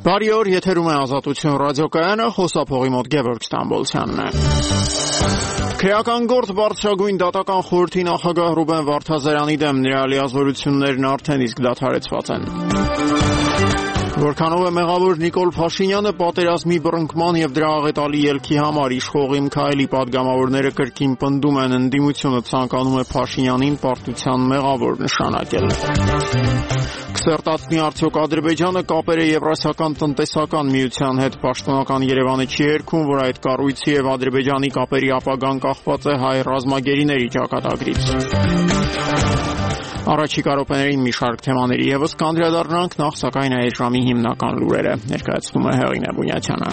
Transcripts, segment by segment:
Բարի օր, եթերում է Ազատություն ռադիոկայանը, խոսափողի մոտ Գևորգ Ստամբոլցյանն է։ Քրեական գործ բարձրագույն դատական խորհրդի նախագահ Ռուբեն Վարդազարյանի դեմ նրա լիազորություններն արդեն իսկ դադարեցված են։ Որքանով է մեղավոր Նիկոլ Փաշինյանը պատերազմի բռնկման եւ դրա աղետալի ելքի համար իշխող Քայլի падգամավորները կրկին պնդում են, ընդդիմությունը ցանկանում է Փաշինյանին պարտության մեղավոր նշանակել։ Կսերտացնի արդյոք Ադրբեջանը կապերը Եվրասիական տնտեսական միության հետ։ Պաշտոնական Երևանը չի երգում, որ այդ կառույցի եւ Ադրբեջանի կապերի ապագան կախված է հայ ռազմագերիների ճակատագրից։ Առաջիկա րոպեներին մի շարք թեմաների եւս կանդրադառնանք, նախ սակայն այս ժամի հիմնական լուրերը ներկայացնում է Հեղինե Բունյացյանը։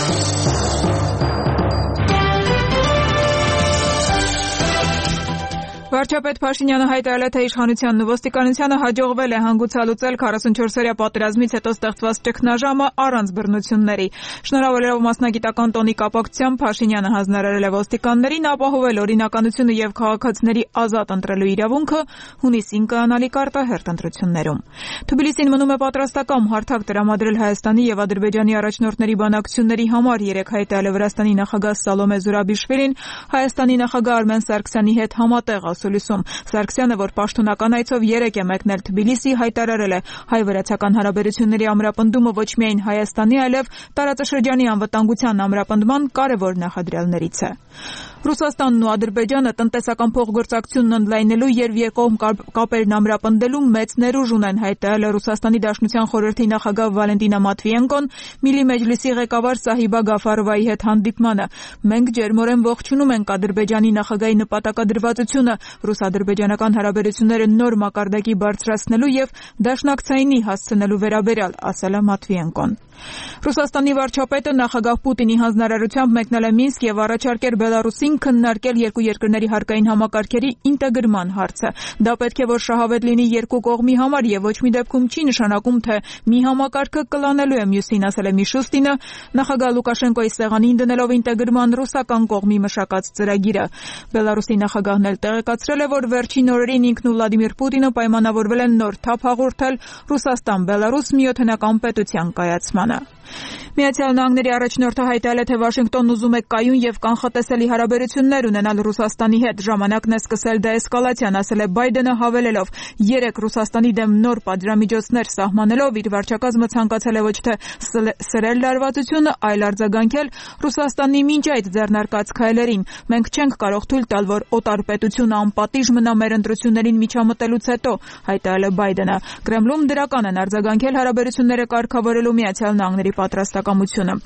Վարչապետ Փաշինյանը հայտարարել է, թե իշխանությանն ու ոստիկանությանը հաջողվել է հանգուցալուծել 44-օրյա պատերազմից հետո ստեղծված ճգնաժամը առանց բռնությունների։ Շնորհավորելով մասնագիտական տոնի կապակցությամբ Փաշինյանը հանձնարարել է ոստիկաններին ապահովել օրինականությունը եւ քաղաքացիների ազատ ընտրելու իրավունքը հունիսին կայանալի արտահերթ ընտրություններում։ Թբիլիսին մնում է պատրաստական հարթակ տրամադրել Հայաստանի եւ Ադրբեջանի առաջնորդների բանակցությունների համար, երեկ հայտարարել է Վրաստանի նախագահ Սալոմե Զուրաբիշվիլին Հայաստանի նախագահ Արմեն Սարգսյանի հետ համատեղ ասուլիսում։ Սարգսյանը, որ պաշտոնական այցով երեկ է մեկնել Թբիլիսի, հայտարարել է հայ-վրացական հարաբերությունների ամրապնդումը ոչ միայն Հայաստանի, այլև տարածաշրջանի անվտանգության ամրապնդման կարևոր նախադրյալներից է։ Ռուսաստանն ու Ադրբեջանը տնտեսական փոխգործակցությունն ընդլայնելու եւ երկկողմ կապերն ամրապնդելու մեծ ներուժ ունեն, հայտարարել է Ռուսաստանի Դաշնության խորհրդի նախագահ Վալենտինա Մատվիենկոն Միլի Մեջլիսի ղեկավար Սահիբա Գաֆարովայի հետ հանդիպմանը։ Մենք ջերմորեն ողջունում ենք Ադրբեջանի նախագահի նպատակադրվածությունը ռուս-ադրբեջանական հարաբերությունները նոր մակարդակի բարձրացնելու եւ դաշնակցայինի հասցնելու վերաբերյալ, ասել է Մատվիենկոն։ Ռուսաստանի վարչապետը նախագահ Պուտինի հանձնարարությամբ մեկնել է Մինսկ եւ առաջարկել Բելարուսին քննարկել երկու երկրների հարկային համակարգերի ինտեգրման հարցը։ Դա պետք է որ շահավետ լինի երկու կողմի համար եւ ոչ մի դեպքում չի նշանակում, թե մի համակարգը կլանելու է մյուսին, ասել է Միշուստինը, նախագահ Լուկաշենկոյի սեղանին դնելով ինտեգրման ռուսական կողմի մշակած ծրագիրը։ Բելարուսի նախագահն էլ տեղեկացրել է, որ վերջին օրերին ինքն ու Վլադիմիր Պուտինը պայմանավորվել են նոր թափ հաղորդել Ռուսաստան-Բելարուս միօթենական պետության կայացմանը։ Միացյալ Նահանգների առաջնորդը հայտարարել է, թե Վաշինգտոնն ուզում է կայուն եւ կանխատեսելի հարաբերություններ ունենալ Ռուսաստանի հետ։ Ժամանակն է սկսել դեէսկալացիան, ասել է Բայդենը, հավելելով. երեք Ռուսաստանի դեմ նոր պատժամիջոցներ սահմանելով իր վարչակազմը ցանկացել է ոչ թե սրել լարվածությունը, այլ արձագանքել Ռուսաստանի մինչ այդ ձեռնարկած քայլերին։ Մենք չենք կարող թույլ տալ, որ օտար պետությունը անպատիժ մնա մեր ընտրություններին միջամտելուց հետո, հայտարարել է Բայդենը։ Կրեմլում դրական են արձագանքել հարաբերությունները կարգավորելու Միացյալ Նահանգների պատրաստակամությունը։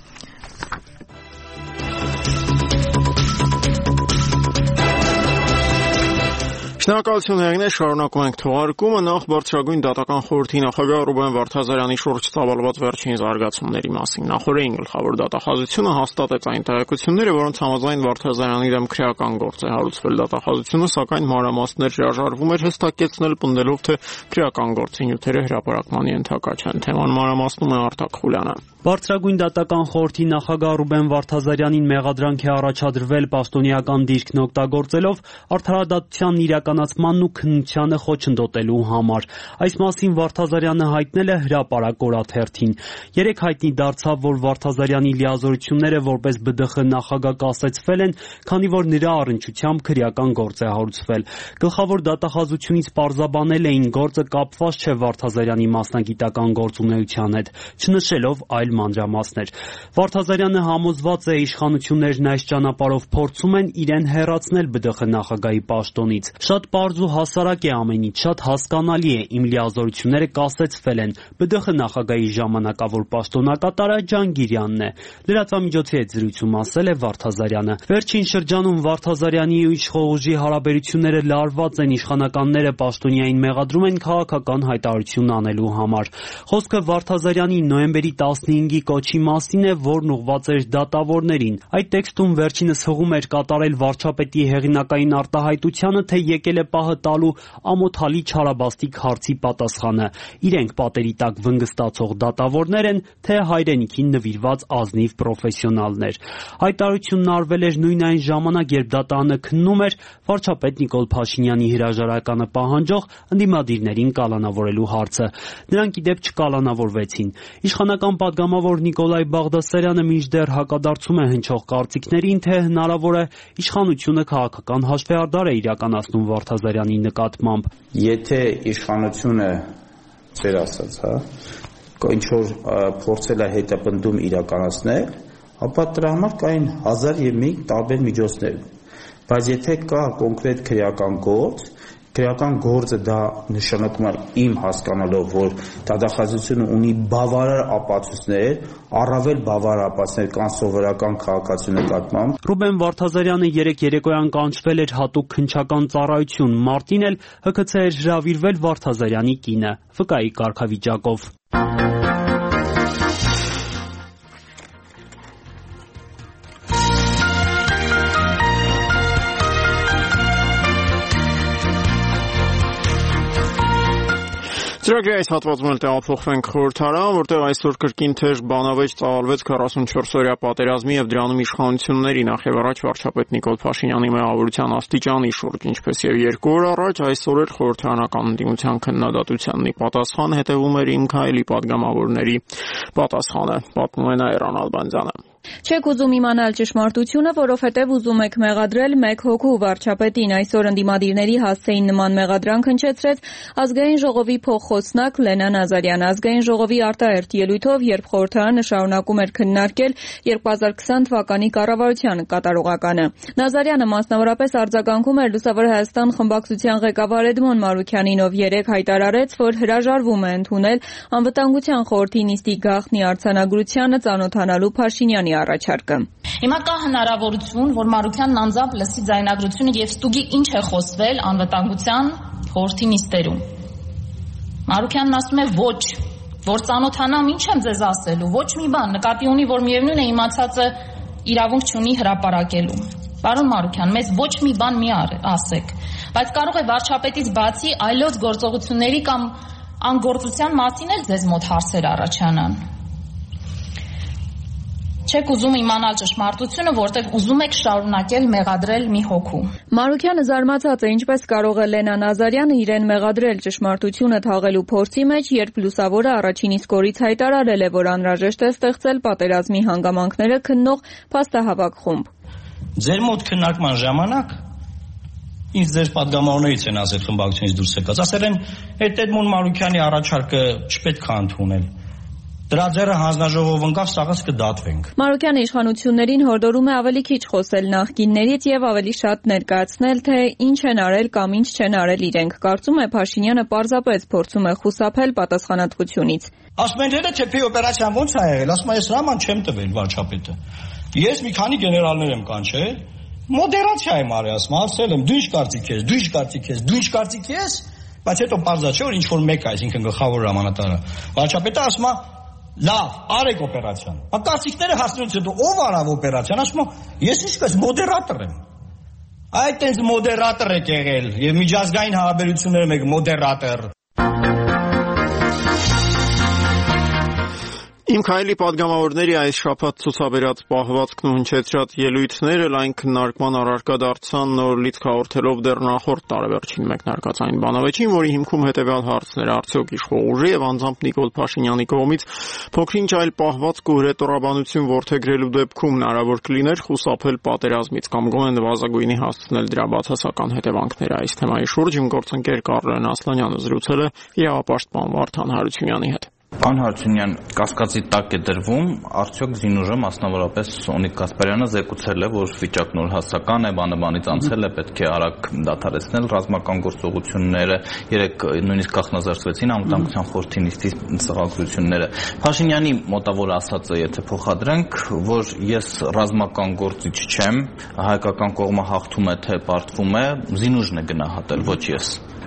Շնորհակալություն Հեղինե, շարունակում ենք թողարկումը, նախ բարձրագույն դատական խորհրդի նախագահ Ռուբեն Վարդազարյանի շուրջ ծավալված վերջին զարգացումների մասին։ Նախորդին գլխավոր դատախազությունը հաստատեց այն տեղեկությունները, որոնց համաձայն Վարդազարյանի դեմ քրեական գործ է հարուցվել։ Դատախազությունը, սակայն մանրամասներ հրաժարվում էր հստակեցնել, պնդելով, թե քրեական գործի նյութերը հրապարակման ենթակա չեն։ Թեման մանրամասնում է Արտակ Խուլյանը։ Բարձրագույն դատական խորհրդի նախագահ Ռուբեն Վարդազարյանին մեղադրանք է առաջադրվել պաշտոնեական դիրքն օգտագործելով արդարադատության իրականացմանն ու քննությանը խոչընդոտելու համար։ Այս մասին Վարդազարյանը հայտնել է հրապարակ օրաթերթին։ Երեկ հայտնի դարձավ, որ Վարդազարյանի լիազորությունները որպես ԲԴԽ նախագահ կասեցվել են, քանի որ նրա առնչությամբ քրեական գործ է հարուցվել։ Գլխավոր դատախազությունից պարզաբանել էին, գործը կապված չէ Վարդազարյանի մասնագիտական գործունեության հետ, չնշելով այլ մանրամասներ։ Վարդազարյանը համոզված է, իշխանություններն այս ճանապարհով փորձում են իրեն հեռացնել ԲԴԽ նախագահի պաշտոնից։ Շատ պարզ ու հասարակ է ամեն ինչ, շատ հասկանալի է, իմ լիազորությունները կասեցվել են։ ԲԴԽ նախագահի ժամանակավոր պաշտոնակատարը Ջանգիրյանն է։ Լրատվամիջոցի հետ զրույցում ասել է Վարդազարյանը։ Վերջին շրջանում Վարդազարյանի ու իշխող ուժի հարաբերությունները լարված են, իշխանականները պաշտոնյային մեղադրում են քաղաքական հայտարարություն անելու համար։ Խոսքը Վարդազարյանի նոյեմբերի 15-ի կոչի մասին է, որն ուղղված էր դատավորներին։ Այդ տեքստում վերջինս հողում էր կատարել վարչապետի հեղինակային արտահայտությանը, թե որոշակել է պահը տալու ամոթալի չարաբաստիկ հարցի պատասխանը։ Իրենք պատերի տակ վնգստացող դատավորներ են, թե հայրենիքին նվիրված ազնիվ պրոֆեսիոնալներ։ Հայտարարությունն արվել էր նույն այն ժամանակ, երբ դատարանը քննում էր վարչապետ Նիկոլ Փաշինյանի հրաժարականը պահանջող ընդդիմադիրներին կալանավորելու հարցը։ Նրանք ի դեպ չկալանավորվեցին։ Իշխանական պատգամավոր Նիկոլայ Բաղդասարյանը մինչդեռ հակադարձում է հնչող կարծիքներին, թե հնարավոր է իշխանությունը քաղաքական հաշվեհարդար է իրականացնում Վարդազարյանի նկատմամբ։ Եթե իշխանությունը ծեր ասած, ինչ-որ փորձել է հետապնդում իրականացնել, ապա դրա համար կային 1001 տարբեր միջոցներ, բայց եթե կա կոնկրետ քրեական գործը դա նշանակում է իմ հասկանալով, որ դատախազությունը ունի բավարար ապացույցներ, առավել բավարար ապացույցներ կան սովորական քաղաքացու նկատմամբ։ Ռուբեն Վարդազարյանը երեկ երեկոյան կանչվել էր հատուկ քննչական ծառայություն, մարտին էլ ՀՔՑ էր հրավիրվել Վարդազարյանի կինը, վկայի կարգավիճակով։ Ծրագրի այս հատվածում էլ տեղափոխվենք խորհրդարան, որտեղ այսօր կրկին թեժ բանավեճ ծավալվեց 44-օրյա պատերազմի եւ դրանում իշխանությունների նախևառաջ վարչապետ Նիկոլ Փաշինյանի մեղավորության աստիճանի շուրջ, ինչպես եւ 2 օր առաջ այսօր էր խորհրդարանական ընդդիմության քննադատությանն ի պատասխան հետևում էր Իմ Քայլի պատգամավորների պատասխանը, պատմում է Նաիրա Նալբանդյանը։ Չեք ուզում իմանալ ճշմարտությունը, որովհետև ուզում եք մեղադրել մեկ հոգու վարչապետին։ Այսօր ընդդիմադիրների հասցեին նման մեղադրանք հնչեցրեց Ազգային ժողովի փոխխոսնակ Լենա Նազարյանը։ Ազգային ժողովի արտահերթ ելույթով, երբ խորհրդարանը շարունակում էր քննարկել 2020 թվականի կառավարության կատարողականը։ Նազարյանը մասնավորապես արձագանքում էր Լուսավոր Հայաստան խմբակցության ղեկավար Էդմոն Մարուքյանին, ով երեկ հայտարարեց, որ հրաժարվում է ընդունել Անվտանգության խորհրդի նիստի գաղտնի արձանագրությանը ծանոթանալու Փաշինյանի առաջարկը։ Հիմա կա հնարավորություն, որ Մարուքյանն անձամբ լսի ձայնագրությունը եւ ստուգի ինչ է խոսվել Անվտանգության խորհրդի նիստերում։ Մարուքյանն ասում է ոչ, որ ծանոթանամ, ինչ եմ ձեզ ասելու, ոչ մի բան, նկատի ունի, որ միևնույն է իմացածը իրավունք չունի հրապարակելու։ Պարոն Մարուքյան, մեզ ոչ մի բան մի ասեք, բայց կարող է վարչապետից բացի այլոց գործողությունների կամ անգործության մասին էլ ձեզ մոտ հարցեր առաջանան։ Չեք ուզում իմանալ ճշմարտությունը, որտեղ ուզում եք շարունակել մեղադրել մի հոգու։ Մարուքյանը զարմացած է, ինչպես կարող է Լենա Նազարյանը իրեն մեղադրել ճշմարտությունը թաղելու փորձի մեջ, երբ Լուսավորը առաջին իսկ օրից հայտարարել է, որ անհրաժեշտ է ստեղծել պատերազմի հանգամանքները քննող փաստահավաք խումբ։ Ձեր մոտ քննարկման ժամանակ ինձ ձեր պատգամավորներից են ասել խմբակցությունից դուրս եկած, ասել են, այդ Էդմոն Մարուքյանի առաջարկը չպետք է ընդունել։ Դրա ձեռը հանձնաժողով ընկավ, սաղս կդատվենք։ Մարուքյանը իշխանություններին հորդորում է ավելի քիչ խոսել նախկիններից եւ ավելի շատ ներկայացնել, թե ինչ են արել կամ ինչ չեն արել իրենք։ Կարծում է Փաշինյանը պարզապես փորձում է խուսափել պատասխանատվությունից։ Ասում են, թե ՉՓ օպերացիան ո՞նց է եղել, ասում է, ես հրաման չեմ տվել վարչապետը։ Ես մի քանի գեներալներ եմ կանչել, մոդերացիա եմ արել, ասում, ասել եմ, դու ինչ կարծիք ես, բայց հետո պարզա չէ, որ ինչ որ մեկ է, այսինքն գլխավոր հրամանատարը։ Վարչապետը ասում է, լավ, արեք օպերացիան։ Կարծիքները հասնելուց հետո ով արավ օպերացիան, ասում է, ես ինչպես մոդերատոր եմ։ Այդ տենց մոդերատոր եք եղել եւ միջազգային հարաբերություններում եք մոդերատոր։ Իմ Քայլի պատգամավորների այս շաբաթ ցուցաբերած պահվածքն ու հնչեցրած ելույթները լայն քննարկման առարկա դարձան նոր լիցք հաղորդելով դեռ նախորդ տարեվերջին մեկնարկած այն բանավեճին, որի հիմքում հետևյալ հարցներ արդյոք իշխող ուժի եւ անձամբ Նիկոլ Փաշինյանի կողմից փոքրինչ այլ պահվածք ու հրետորաբանություն որդեգրելու դեպքում հնարավոր կլիներ խուսափել պատերազմից կամ գոնե նվազագույնի հասցնել դրա բացասական հետևանքները։ Այս թեմայի շուրջ իմ գործընկեր Կարլեն Ասլանյանը զրուցել է իրավապաշտպան Վարդան Հարությունյանի հետ։ Պարոն Հարությունյան, կասկածի տակ է դրվում, արդյոք զինուժը, մասնավորապես Սոնիկ Կասպարյանը զեկուցել է, որ վիճակն նոր հասական է, բանը բանից անցել է, պետք է արագ դադարեցնել ռազմական գործողությունները, երեք նույնիսկ կանխազերծվեցին Անվտանգության խորհրդի նիստի սղագրությունները։ Փաշինյանի մոտավոր ասածը, եթե փոխադրենք, որ ես ռազմական գործիչ չեմ, հայկական կողմը հաղթում է թե պարտվում է, զինուժն է գնահատել, ոչ ես։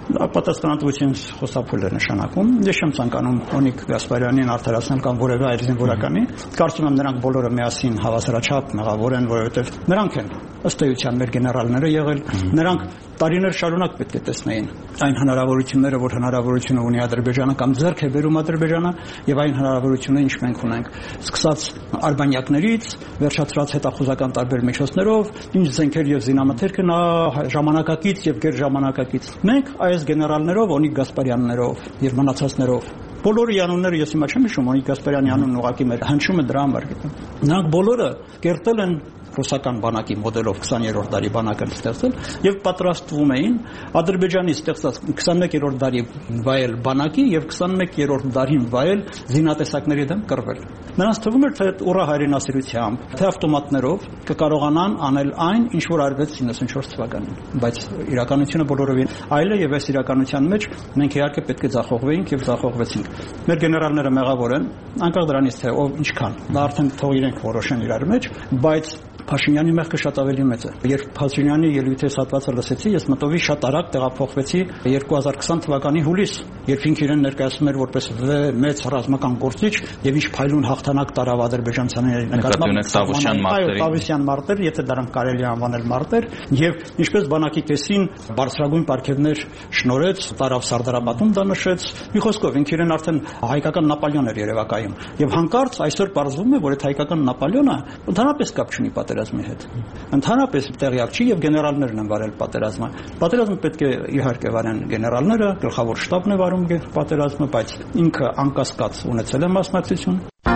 Պատասխանատվություն խոսափուլ է նշանակում։ Ես չեմ ցանկանում Օնիկ Գասպարյանին արդարացնել կամ որևէ այլ զինվորականի։ Կարծում եմ նրանք բոլորը միասին հավասարաչափ մեղավոր են, որովհետև նրանք են ըստ էության մեր գեներալները եղել, նրանք տարիներ շարունակ պետք է տեսնեին այն հնարավորությունները, որ հնարավորությունը ունի Ադրբեջանը կամ ձեռք է բերում Ադրբեջանը, եւ այն հնարավորությունը, ինչ մենք ունենք, սկսած արբանյակներից, վերջացրած հետախուզական տարբեր միջոցներով, ինչ զենքեր եւ զինամթերքը նա ժամանակակից եւ գերժամանակակից։ Մենք այս գեներալներով, Օնիկ Գասպարյաններով եւ մնացածներով բոլորի անունները ես հիմա չեմ հիշում, Օնիկ Գասպարյանի անունն ուղղակի մեր հնչումը դրա համար գիտեմ։ Նրանք բոլորը կերտել են ռուսական բանակի մոդելով 20-րդ դարի բանակը ստեղծել եւ պատրաստվում էին Ադրբեջանի ստեղծած 21-րդ դարի վայել բանակի եւ 21-րդ դարին վայել զինատեսակների դեմ կռվել։ Նրանց թվում էր, թե ուռա հայրենասիրությամբ, թե ավտոմատներով կկարողանան անել այն, ինչ որ արվեց 94 թվականին, բայց իրականությունը բոլորովին այլ է եւ այս իրականության մեջ մենք իհարկե պետք է ձախողվեինք եւ ձախողվեցինք։ Մեր գեներալները մեղավոր են, անկախ դրանից թե ով ինչքան, դա արդեն թող իրենք որոշեն իրար մեջ, բայց Փաշինյանի մեղքը շատ ավելի մեծ է։ Երբ Փաշինյանի ելույթի հատվածը լսեցի, ես մտովի շատ արագ տեղափոխվեցի 2020 թվականի հուլիս, երբ ինքը իրեն ներկայացնում էր որպես մեծ ռազմական գործիչ եւ ինչ փայլուն հաղթանակ տարավ ադրբեջանցիների նկատմամբ Տավուսյան մարտեր, եթե դրանք կարելի է անվանել մարտեր, եւ ինչպես բանակի կեսին բարձրագույն պարգևներ շնորհեց, տարավ Սարդարապատում դա նշեց, մի խոսքով ինքը իրեն արդեն հայկական Նապոլեոն էր երևակայում։ Եվ հանկարծ այսօր պարզվում է, որ այդ հայկական Նապոլեոնը ընդհանրապես կապ չունի պատերազմի հետ։ Ընդհանրապես տեղյակ չի եւ գեներալներն են վարել պատերազմը։ Պատերազմը պետք է իհարկե վարեն գեներալները, գլխավոր շտաբն է վարում պատերազմը, բայց ինքը անկասկած ունեցել է մասնակցություն։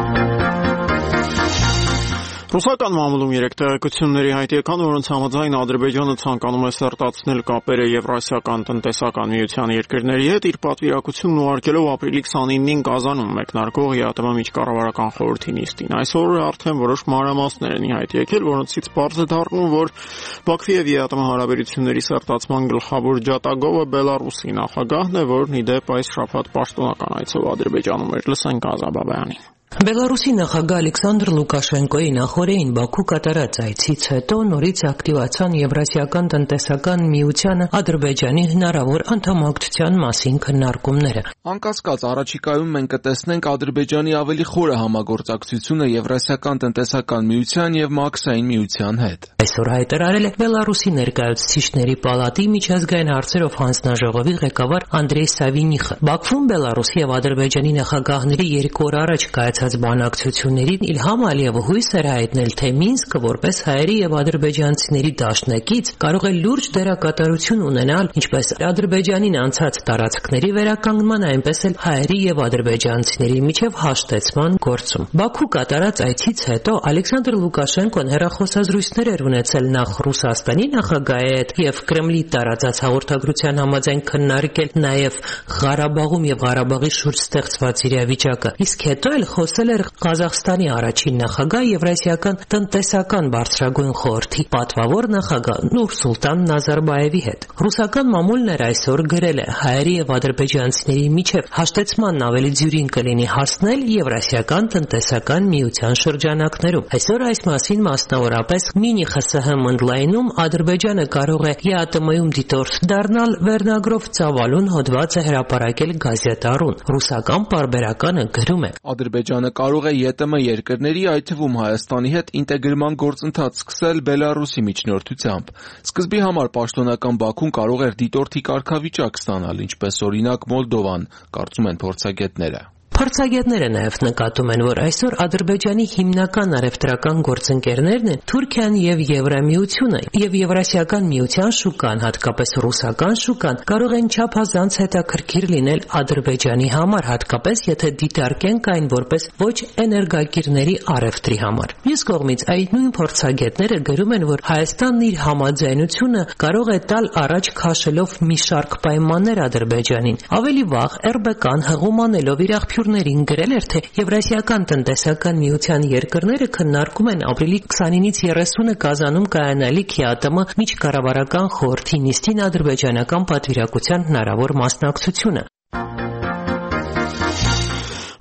Ռուսական մամուլում 3 տեղեկությունների հայտի եկան, որոնց համաձայն Ադրբեջանը ցանկանում է սերտացնել կապերը Եվրասիական տնտեսական միության երկրների հետ, իր պատվիրակությունն ուղարկելով ապրիլի 29-ին Կազանում մեկնարկող ԵԱՏՄ միջկառավարական խորհրդի նիստին։ Այսօր արդեն որոշ մանրամասներ են հայտ եկել, որոնցից պարզ է դառնում, որ Բաքվի եւ ԵԱՏՄ հարաբերությունների սերտացման գլխավոր ջատագովը Բելարուսի նախագահն է, որն ի դեպ այս շաբաթ պաշտոնական այցով Ադրբեջանում էր։ Լսենք Ազաբաբյանին։ Բելարուսի նախագահ Ալեքսանդր Լուկաշենկոյի նախորդին Բաքու կատարած այցից հետո նորից ակտիվացան Եվրասիական տնտեսական միությանը Ադրբեջանի հնարավոր անդամակցության մասին քննարկումները։ Անկասկած առաջիկայում մենք կտեսնենք Ադրբեջանի ավելի խորը համագործակցությունը Եվրասիական տնտեսական միության եւ Մաքսային միության հետ։ Այսօր հայտարարել է Բելարուսի ներկայացուցիչների պալատի միջազգային հարցերով հանձնաժողովի ղեկավար Անդրեյ Սավինիխը։ Բաքվում Բելարուսի եւ Ադրբեջանի նախագահների 2 օր առաջ կայացած բանակցություններին Իլհամ Ալիևը հույս էր հայտնել, թե Մինսկը որպես հայերի եւ ադրբեջանցիների դաշնակից կարող է լուրջ դերակատարություն ունենալ ինչպես Ադրբեջանին անցած տարածքների վերականգնման, այնպես էլ հայերի եւ ադրբեջանցիների միջև հաշտեցման գործում։ Բաքու կատարած այցից հետո Ալեքսանդր Լուկաշենկոն հեռախոսազրույցներ էր ունեցել նախ Ռուսաստանի նախագահի հետ եւ Կրեմլի տարածած հաղորդագրության համաձայն քննարկել նաեւ Ղարաբաղում եւ Ղարաբաղի շուրջ ստեղծված իրավիճակը, իսկ հետո էլ խոսել էր Ղազախստանի առաջին նախագահ Եվրասիական տնտեսական բարձրագույն խորհրդի պատվավոր նախագահ Նուրսուլտան Նազարբաևի հետ։ Ռուսական մամուլն էր այսօր գրել է հայերի եւ ադրբեջանցիների միջև հաշտեցման ավելի դյուրին կլինի հասնել Եվրասիական տնտեսական միության շրջանակներում։ Այսօր այս մասին մասնավորապես մինի ԽՍՀՄ օնլայնում Ադրբեջանը կարող է ԵԱՏՄ-ում դիտորդ դառնալ վերնագրով ծավալուն հոդված է հրապարակել Գազետա.ru-ն։ Ռուսական պարբերականը գրում է. Ադրբեջանը կարող է ԵՏՄ երկրների, այդ թվում Հայաստանի հետ ինտեգրման գործընթաց սկսել Բելարուսի միջնորդությամբ։ Սկզբի համար պաշտոնական Բաքուն կարող էր դիտորդի կարգավիճակ ստանալ, ինչպես օրինակ Մոլդովան, կարծում են փորձագետները։ Փորձագետները նաև նկատում են, որ այսօր Ադրբեջանի հիմնական առևտրական գործընկերներն են Թուրքիան եւ Եվրամիությունը, եւ Եվրասիական միության շուկան, հատկապես ռուսական շուկան, կարող են չափազանց հետաքրքիր լինել Ադրբեջանի համար, հատկապես եթե դիտարկենք այն որպես ոչ էներգակիրների առևտրի համար։ Մյուս կողմից այդ նույն փորձագետները գրում են, որ Հայաստանն իր համաձայնությունը կարող է տալ առաջ քաշելով մի շարք պայմաններ Ադրբեջանին։ Ավելի վաղ Էրբեկան հղում անելով իր աղբյուրներին գրել էր, թե Եվրասիական տնտեսական միության երկրները քննարկում են ապրիլի 29-ից 30-ը Կազանում կայանալիք ԵԱՏՄ միջկառավարական խորհրդի նիստին ադրբեջանական պատվիրակության հնարավոր մասնակցությունը։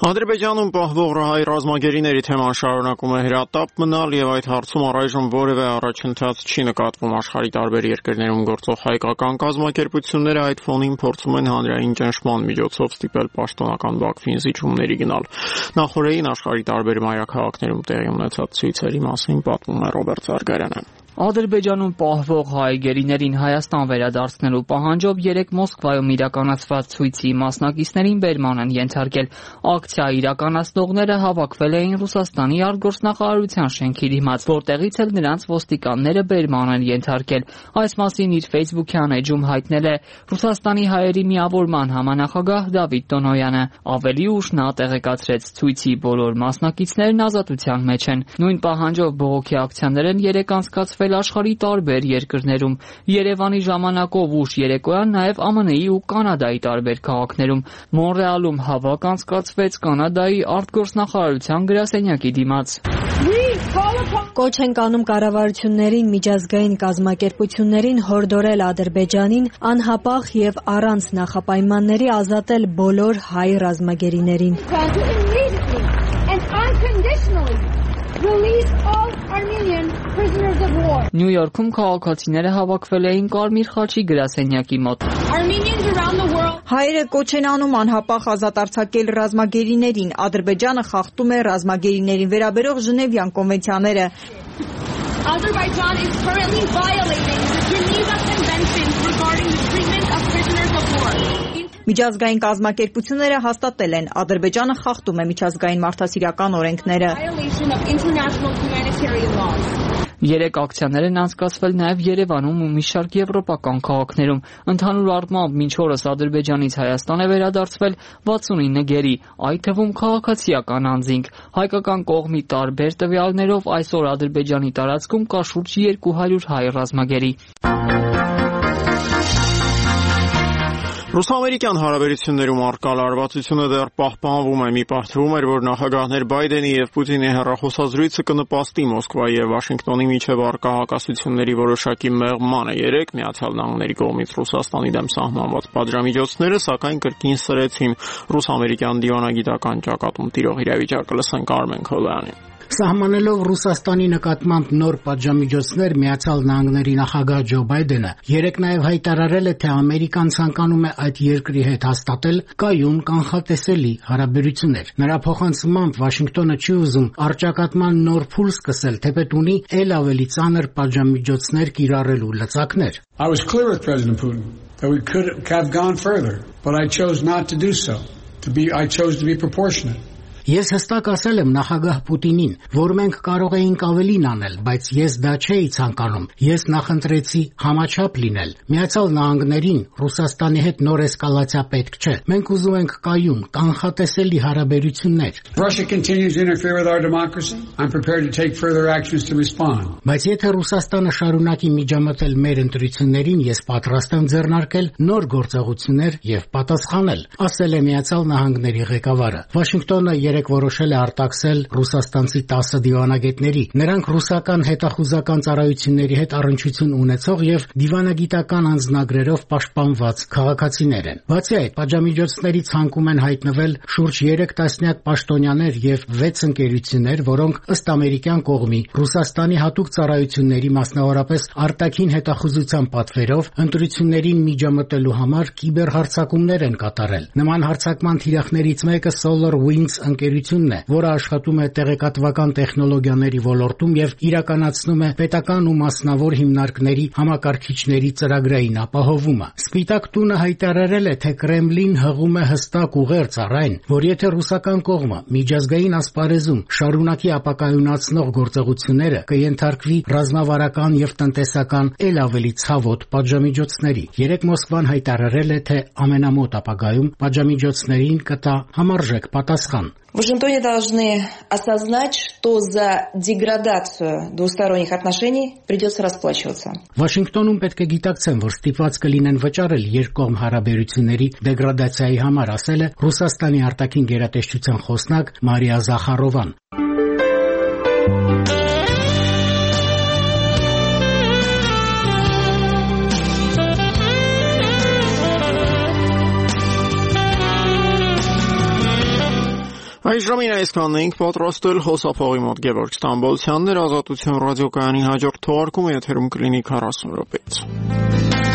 Ադրբեջանում պահվող ռահայի ռազմագերիների թեման շարունակում է հրատապ մնալ եւ այդ հարցում առայժմ որևէ առաջընթաց չի նկատվում աշխարհի տարբեր երկրներում գործող հայկական կազմակերպությունները այդ ֆոնին փորձում են հանրային ճնշման միջոցով ստիպել պաշտոնական Բաքվին զիջումների գնալ։ Նախորդին աշխարհի տարբեր մայրաքաղաքներում տեղի ունեցած ցույցերի մասին պատմում է Ռոբերտ Զարգարյանը։ Ադրբեջանում պահվող հայ գերիներին Հայաստան վերադարձնելու պահանջով 3 Մոսկվայում իրականացված ցույցի մասնակիցներին բերման են ենթարկել։ Ակցիա իրականացնողները հավաքվել էին Ռուսաստանի արտգործնախարարության շենքի դիմաց, որտեղից էլ նրանց ոստիկանները բերման են ենթարկել։ Այս մասին իր Facebook-յան էջում հայտնել է Ռուսաստանի հայերի միավորման համանախագահ Դավիթ Տոնոյանը։ Ավելի ուշ նա տեղեկացրեց ցույցի բոլոր մասնակիցներն ազատության մեջ են։ Նույն պահանջով բողոքի ակցիաներ են 3 անցկացվել աշխարհի տարբեր երկրներում։ Երևանի ժամանակով ուշ երեկոյան նաև ԱՄՆ-ի ու Կանադայի տարբեր քաղաքներում։ Մոնրեալում հավաք անցկացվեց Կանադայի արտգործնախարարության գրասենյակի դիմաց։ Կոչ ենք անում կառավարություններին, միջազգային կազմակերպություններին հորդորել Ադրբեջանին անհապաղ եւ առանց նախապայմանների ազատել բոլոր հայ ռազմագերիներին։ Նյու Յորքում քաղաքացիները հավաքվել էին Կարմիր խաչի գրասենյակի մոտ։ Հայերը կոչ են անում անհապաղ ազատ արձակել ռազմագերիներին։ Ադրբեջանը խախտում է ռազմագերիներին վերաբերող Ժնևյան կոնվենցիաները։ Azerbaijan is currently violating the Geneva Conventions regarding the treatment of prisoners of war. Միջազգային կազմակերպությունները հաստատել են Ադրբեջանը խախտում է միջազգային մարդասիրական օրենքները։ Երեք ակցիաներ են անցկացվել նաև Երևանում ու մի շարք եվրոպական քաղաքներում։ Ընդհանուր առմամբ մինչ օրս Ադրբեջանից Հայաստան է վերադարձվել 69 գերի, այդ թվում քաղաքացիական անձինք։ Հայկական կողմի տարբեր տվյալներով այսօր Ադրբեջանի տարածքում կա շուրջ 200 հայ ռազմագերի։ Ռուս-ամերիկյան հարաբերություններում առկա լարվածությունը դեռ պահպանվում է։ Մի պահթվում էր, որ նախագահներ Բայդենի եւ Պուտինի հեռախոսազրույցը կնպաստի Մոսկվայի եւ Վաշինգտոնի միջև առկա հակասությունների որոշակի մեղմանը։ Երեկ Միացյալ Նահանգների կողմից Ռուսաստանի դեմ սահմանված պատժամիջոցները, սակայն կրկին սրեցին ռուս-ամերիկյան դիվանագիտական ճակատում տիրող իրավիճակը։ Լսենք Արմեն Քոլյանին։ Սահմանելով Ռուսաստանի նկատմամբ նոր պատժամիջոցներ, Միացյալ Նահանգների նախագահ Ջո Բայդենը երեկ նաև հայտարարել է, թե Ամերիկան ցանկանում է այդ երկրի հետ հաստատել կայուն կանխատեսելի հարաբերություններ։ Նրա փոխանցմամբ Վաշինգտոնը չի ուզում առճակատման նոր փուլ սկսել, թեպետ ունի ել ավելի ծանր պատժամիջոցներ կիրառելու լծակներ։ I was clear with President Putin that we could have gone further, but I chose not to do so. I chose to be proportionate. Ես հստակ ասել եմ նախագահ Պուտինին, որ մենք կարող էինք ավելին անել, բայց ես դա չէի ցանկանում։ Ես նախընտրեցի համաչափ լինել։ Միացյալ Նահանգներին Ռուսաստանի հետ նոր էսկալացիա պետք չէ։ Մենք ուզում ենք կայուն, կանխատեսելի հարաբերություններ։ Russia continues to interfere with our democracy. I'm prepared to take further actions to respond. Բայց եթե Ռուսաստանը շարունակի միջամտել մեր ընտրություններին, ես պատրաստ եմ ձեռնարկել նոր գործողություններ եւ պատասխանել, ասել է Միացյալ Նահանգների ղեկավարը։ Վաշինգտոնը երեք որոշել է արտաքսել ռուսաստանցի 10 դիվանագետների։ Նրանք ռուսական հետախուզական ծառայությունների հետ առնչություն ունեցող եւ դիվանագիտական անձնագրերով պաշտպանված քաղաքացիներ են։ Բացի այդ, պատժամիջոցների ցանկում են հայտնվել շուրջ 3 տասնյակ պաշտոնյաներ եւ 6 ընկերություններ, որոնք ըստ ամերիկյան կողմի Ռուսաստանի հատուկ ծառայությունների, մասնավորապես արտաքին հետախուզության պատվերով ընտրություններին միջամտելու համար կիբերհարձակումներ են կատարել։ Նման հարձակման թիրախներից մեկը SolarWinds ընկերությունն է, որը աշխատում է տեղեկատվական տեխնոլոգիաների ոլորտում եւ իրականացնում է պետական ու մասնավոր հիմնարկների համակարգիչների ծրագրային ապահովումը։ Սպիտակ տունը հայտարարել է, թե Կրեմլին հղում է հստակ ուղերձ առ այն, որ եթե ռուսական կողմը միջազգային ասպարեզում շարունակի ապակայունացնող գործողությունները, կենթարկվի ռազմավարական եւ տնտեսական ել ավելի ցավոտ պատժամիջոցների։ Երեկ Մոսկվան հայտարարել է, թե ամենամոտ ապագայում պատժամիջոցներին կտա համարժեք պատասխան։ В Вашингтоне должны осознать, что за деградацию двусторонних отношений придется расплачиваться. Վաշինգտոնում պետք է գիտակցեն, որ ստիպված կլինեն վճարել երկկողմ հարաբերությունների դեգրադացիայի համար, ասել է Ռուսաստանի արտաքին գերատեսչության խոսնակ Մարիա Զախարովան։ Այժմին այսքանն էինք պատրաստել հոսափողի մոտ Գևորգ Ստամբոլցյանն էր, Ազատություն ռադիոկայանի հաջորդ թողարկումը եթերում կլինի 40 րոպեից։